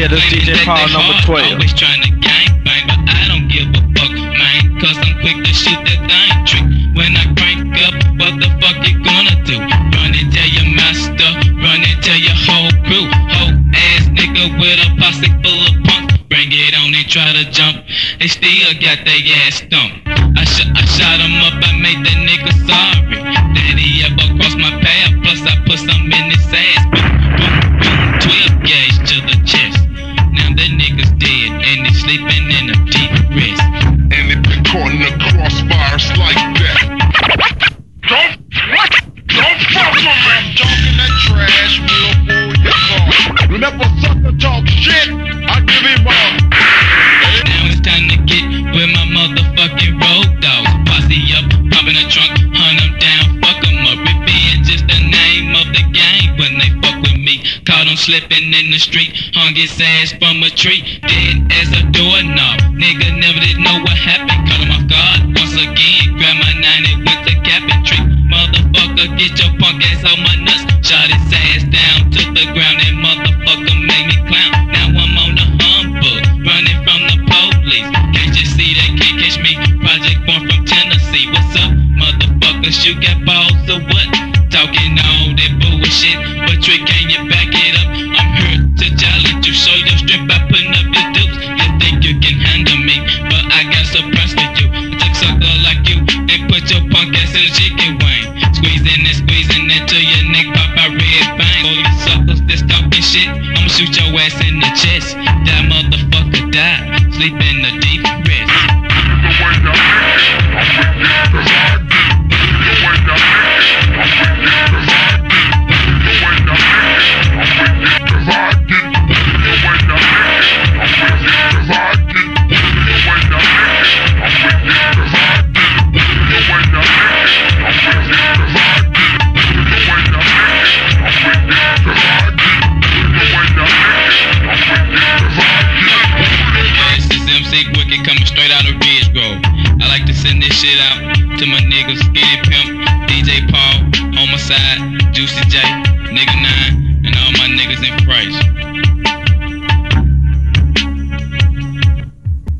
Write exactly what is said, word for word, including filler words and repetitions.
this D J Paul number twelve. Always trying to gangbang, but I don't give a fuck, man. Cause I'm quick to shoot that thing trick. When I crank up, what the fuck you gonna do? Run and tell your master, run and tell your whole crew. Whole ass nigga with a posse full of punks. Bring it on and try to jump, they still got their ass stumped. I, sh- I shot him up, I made that nigga sorry that he ever crossed my path. Plus I put some in his ass. Boom, boom, boom, twelve gauge to the chest. Now that nigga's dead and he's sleeping in a deep rest. And if you're caught in the crossfires like that, don't, what? Don't fuck with me. I'm talking that trash, we'll pull your car. Whenever a sucker talk shit, I give him up. Now it's time to get with my motherfucking road dogs. Posse up, pop in the trunk, hunt them down, fuck them up. Revenge is the name of the game when they fuck with me. Caught him slipping in the street, hung his ass from a tree, dead as a doorknob. Nigga never did know what happened, caught him off guard once again. Grab my ninety with the cap and trick. Motherfucker, get your punk ass on my nuts. Shot his ass down to the ground, and motherfucker made me clown. Now I'm on the humbug, running from the police. Can't you see they can't catch me? Project born from Tennessee. What's up, motherfuckers? You got balls or what? Talking all that bullshit, but trick, can you back it up? I'm here to challenge you, show your strength by putting up your dukes. You think you can handle me, but I got surprise for you. I took sucker like you and put your punk ass in a chicken wing. Squeezing and squeezing into your neck, pop out red bang. All you suckers that's talking shit, I'ma shoot your ass in the chest. That motherfucker die, sleep in the deep rest. Coming straight out of Ridge Grove. I like to send this shit out to my niggas, Skinny Pimp, D J Paul, Homicide, Juicy J, Nigga Nine, and all my niggas in Price.